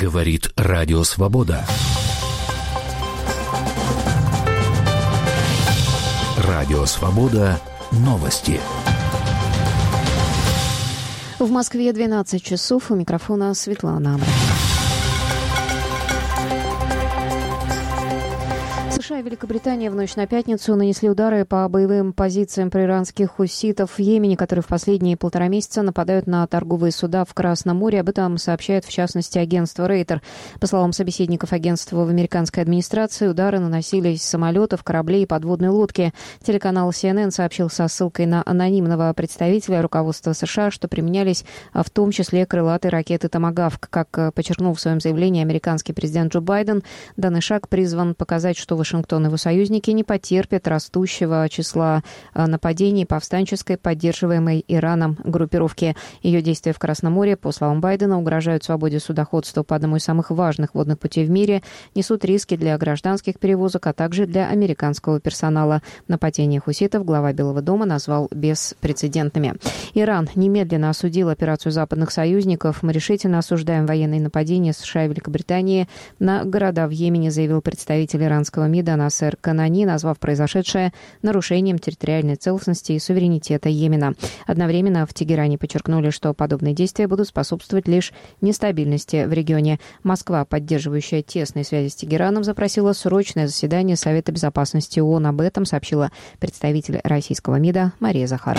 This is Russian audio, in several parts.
Говорит Радио Свобода. Радио Свобода. Новости. В Москве 12 часов. У микрофона Светлана Абрамова. США и Великобритания в ночь на пятницу нанесли удары по боевым позициям проиранских хусситов в Йемене, которые в последние 1,5 месяца нападают на торговые суда в Красном море. Об этом сообщает, в частности, агентство Рейтер. По словам собеседников агентства в американской администрации, удары наносились с самолетов, кораблей и подводной лодки. Телеканал CNN сообщил со ссылкой на анонимного представителя руководства США, что применялись в том числе крылатые ракеты «Томагавк». Как подчеркнул в своем заявлении американский президент Джо Байден, данный шаг призван показать, что Вашингтон и его союзники не потерпят растущего числа нападений повстанческой, поддерживаемой Ираном группировки. Ее действия в Красном море, по словам Байдена, угрожают свободе судоходства по одному из самых важных водных путей в мире, несут риски для гражданских перевозок, а также для американского персонала. Нападение хуситов глава Белого дома назвал беспрецедентными. Иран немедленно осудил операцию западных союзников. «Мы решительно осуждаем военные нападения США и Великобритании на города в Йемене», заявил представитель иранского МИДа Насер Канани, назвав произошедшее нарушением территориальной целостности и суверенитета Йемена. Одновременно в Тегеране подчеркнули, что подобные действия будут способствовать лишь нестабильности в регионе. Москва, поддерживающая тесные связи с Тегераном, запросила срочное заседание Совета безопасности ООН. Об этом сообщила представитель российского МИДа Мария Захарова.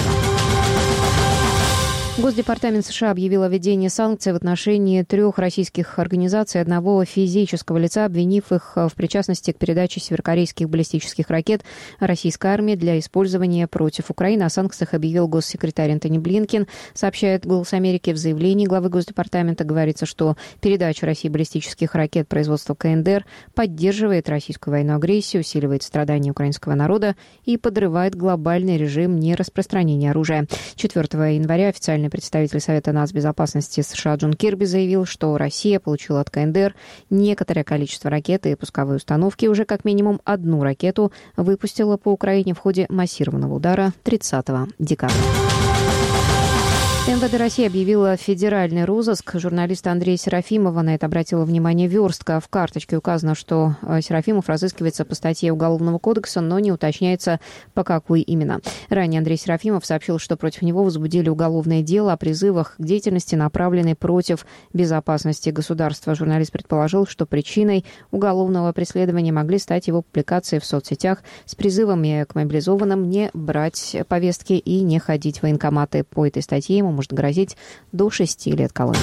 Госдепартамент США объявил о введении санкций в отношении 3 российских организаций и 1 физического лица, обвинив их в причастности к передаче северокорейских баллистических ракет российской армии для использования против Украины. О санкциях объявил госсекретарь Энтони Блинкен. Сообщает «Голос Америки». В заявлении главы Госдепартамента говорится, что передача России баллистических ракет производства КНДР поддерживает российскую военную агрессию, усиливает страдания украинского народа и подрывает глобальный режим нераспространения оружия. 4 января официальный представитель Совета нацбезопасности США Джон Кирби заявил, что Россия получила от КНДР некоторое количество ракет и пусковые установки. Уже как минимум 1 ракету выпустила по Украине в ходе массированного удара 30 декабря. МВД России объявила федеральный розыск журналиста Андрея Серафимова. На это обратила внимание «Верстка». В карточке указано, что Серафимов разыскивается по статье Уголовного кодекса, но не уточняется, по какой именно. Ранее Андрей Серафимов сообщил, что против него возбудили уголовное дело о призывах к деятельности, направленной против безопасности государства. Журналист предположил, что причиной уголовного преследования могли стать его публикации в соцсетях с призывами к мобилизованным не брать повестки и не ходить в военкоматы. По этой статье ему может грозить до 6 лет колонии.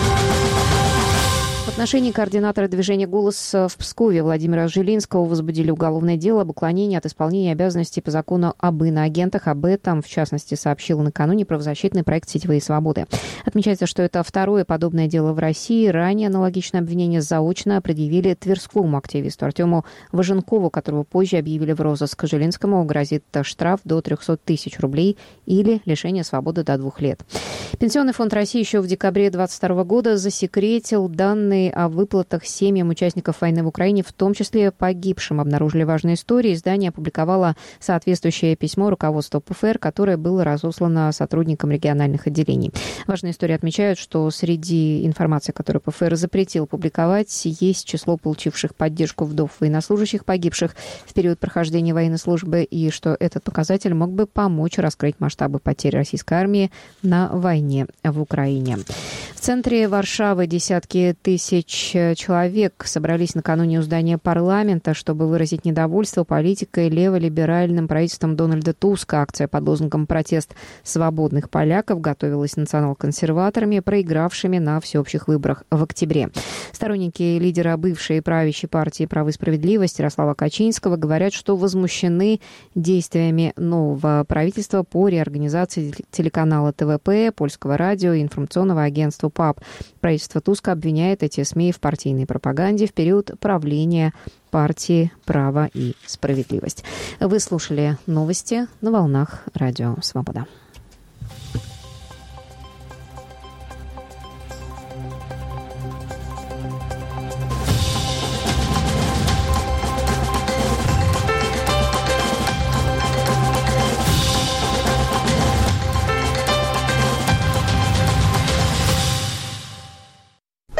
В отношении координатора движения «Голос» в Пскове Владимира Жилинского возбудили уголовное дело об уклонении от исполнения обязанностей по закону об иноагентах. Об этом, в частности, сообщил накануне правозащитный проект «Сетевые свободы». Отмечается, что это 2-е подобное дело в России. Ранее аналогичное обвинение заочно предъявили тверскому активисту Артему Важенкову, которого позже объявили в розыск. Жилинскому грозит штраф до 300 тысяч рублей или лишение свободы до 2 лет. Пенсионный фонд России еще в декабре 2022 года засекретил данные о выплатах семьям участников войны в Украине, в том числе погибшим. Обнаружили важные истории. Издание опубликовало соответствующее письмо руководству ПФР, которое было разослано сотрудникам региональных отделений. Важные истории отмечают, что среди информации, которую ПФР запретил публиковать, есть число получивших поддержку вдов военнослужащих, погибших в период прохождения военной службы, и что этот показатель мог бы помочь раскрыть масштабы потерь российской армии на войне в Украине. В центре Варшавы десятки тысяч человек собрались накануне у здания парламента, чтобы выразить недовольство политикой леволиберальным правительством Дональда Туска. Акция под лозунгом «Протест свободных поляков» готовилась национал-консерваторами, проигравшими на всеобщих выборах в октябре. Сторонники лидера бывшей правящей партии «Право и справедливость» Ярослава Качинского говорят, что возмущены действиями нового правительства по реорганизации телеканала ТВП, Польского радио и информационного агентства ПАП. Правительство Туска обвиняет эти СМИ в партийной пропаганде в период правления партии «Право и справедливость». Вы слушали новости на волнах Радио Свобода.